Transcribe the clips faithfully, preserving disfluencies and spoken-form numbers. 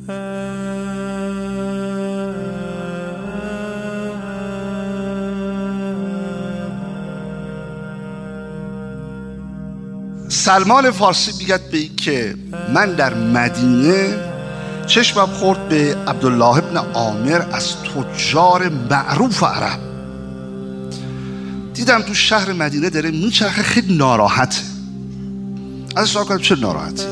سلمان فارسی میگد به این که من در مدینه چشمم خورد به عبدالله ابن عامر از تجار معروف عرب. دیدم تو شهر مدینه داره میچرخه، خیلی ناراحته. ازش سوال کردم چه ناراحتی؟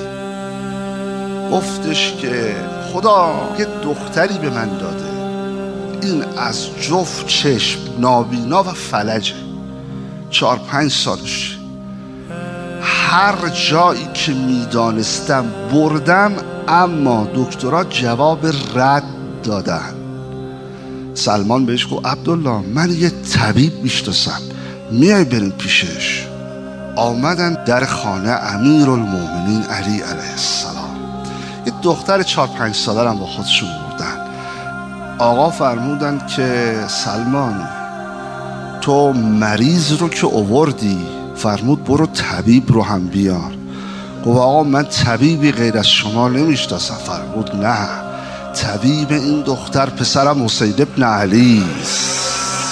گفتش که خدا یه دختری به من داده، این از جفت چشم نابینا و فلجه، چهار پنج سالش. هر جایی که میدانستم بردم، اما دکترها جواب رد دادن. سلمان بهش گفت عبدالله من یه طبیب میشناسم، میای بریم پیشش. آمدن در خانه امیرالمومنین علی علیه السلام. یه دختر چهار پنج ساله هم با خودشون بردن. آقا فرمودن که سلمان تو مریض رو که آوردی، فرمود برو طبیب رو هم بیار. گفت آقا من طبیبی غیر از شما نمیشناسم. فرمود نه، طبیب این دختر پسرم حسین ابن علی است.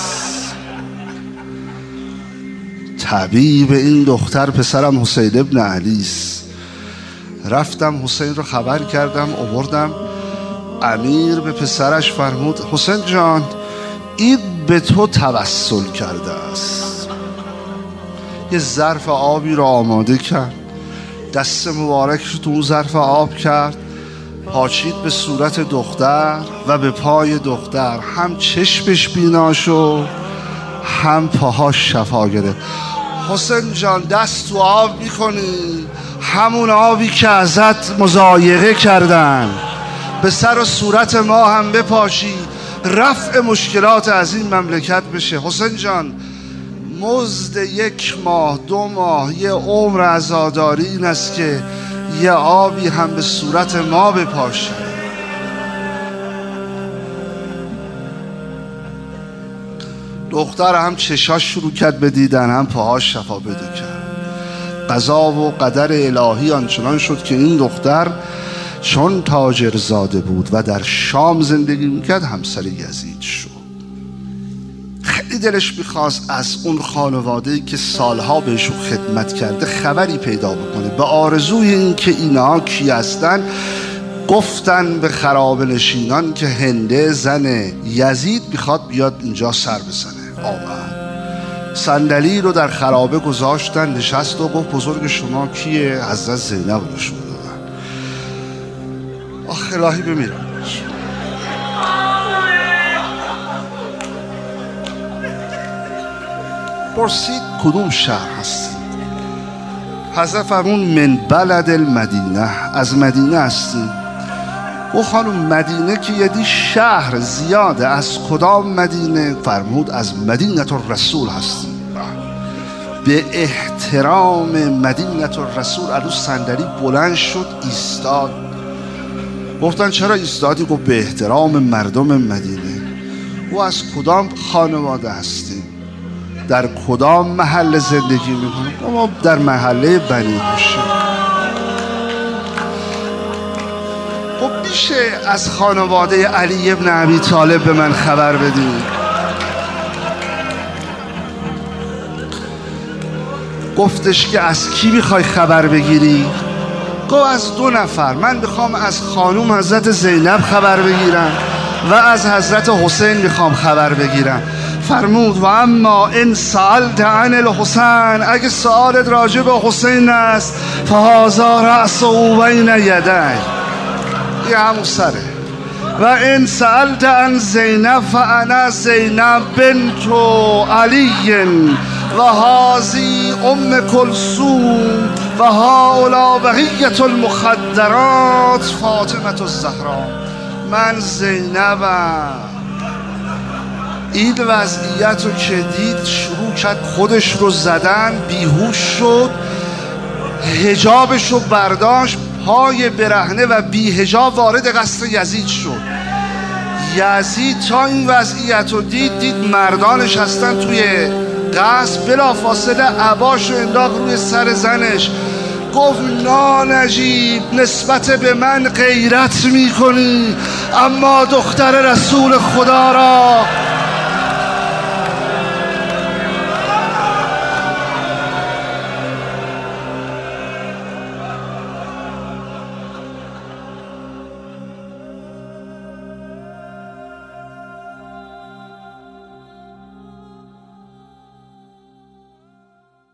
طبیب این دختر پسرم حسین ابن علی است. رفتم حسین رو خبر کردم، آوردم. امیر به پسرش فرمود حسین جان این به تو توسل کرده است. یه ظرف آبی رو آماده کرد، دست مبارکش رو تو اون ظرف آب کرد، پاچید به صورت دختر و به پای دختر. هم چشمش بینا شد، هم پاهاش شفا گرفت. حسین جان دست تو آب میکنی، همون آبی که ازت مضایقه کردن به سر و صورت ما هم بپاشی، رفع مشکلات از این مملکت بشه. حسین جان مزد یک ماه دو ماه یه عمر عزاداری این است که یه آبی هم به صورت ما بپاشه. دختر هم چشاش شروع کرد به دیدن، هم پاهاش شفا بده کرد. قضا و قدر الهی آنچنان شد که این دختر چون تاجر زاده بود و در شام زندگی میکرد، همسر یزید شد. خیلی دلش میخواست از اون خانواده‌ای که سالها بهشون خدمت کرده خبری پیدا بکنه. به آرزوی این که اینها کی هستن، گفتن به خرابه نشینان که هنده زن یزید میخواد بیاد اینجا سر بزنه. آمد صندلی رو در خرابه گذاشتن، نشست و گفت بزرگ شما کیه؟ حضرت زینب رو نشون دادن. آخ الهی بمیرم. پرسید کدوم شهر هستید؟ حضرت فرمون من بلد المدینه، از مدینه هستید. او خانم مدینه که یدی شهر زیاده، از کدام مدینه؟ فرمود از مدینه الرسول هستیم. به احترام مدینه الرسول عروس صندلی بلند شد ایستاد. گفتن چرا ایستادی؟ گفت به احترام مردم مدینه. او از کدام خانواده هستیم؟ در کدام محله زندگی میکنیم؟ ما در محله بنی هاشم. خب میشه از خانواده علی ابن ابی طالب به من خبر بدید؟ گفتش که از کی میخوای خبر بگیری؟ گفت از دو نفر. من میخوام از خانوم حضرت زینب خبر بگیرم و از حضرت حسین میخوام خبر بگیرم. فرمود و اما ان سألت عن الحسین، اگه سؤالت راجع به حسین است، فهذا رأس او بین یدی، یه همون سره. و ان سألت عن زینب فانا زینب بنت علی و هذی ام کلثوم و هؤلاء بقیة المخدرات فاطمه الزهرا. من زینبم. این وضعیت رو که دید شروع کرد خودش رو زدن، بیهوش شد، حجابش رو برداشت، پای برهنه و بی حجاب وارد قصر یزید شد. یزید تا این وضعیت رو دید، دید مردانش هستن توی قصر، بلا فاصله عباش رو انداخت روی سر زنش، گفت نانجیب نسبت به من غیرت میکنی، اما دختر رسول خدا را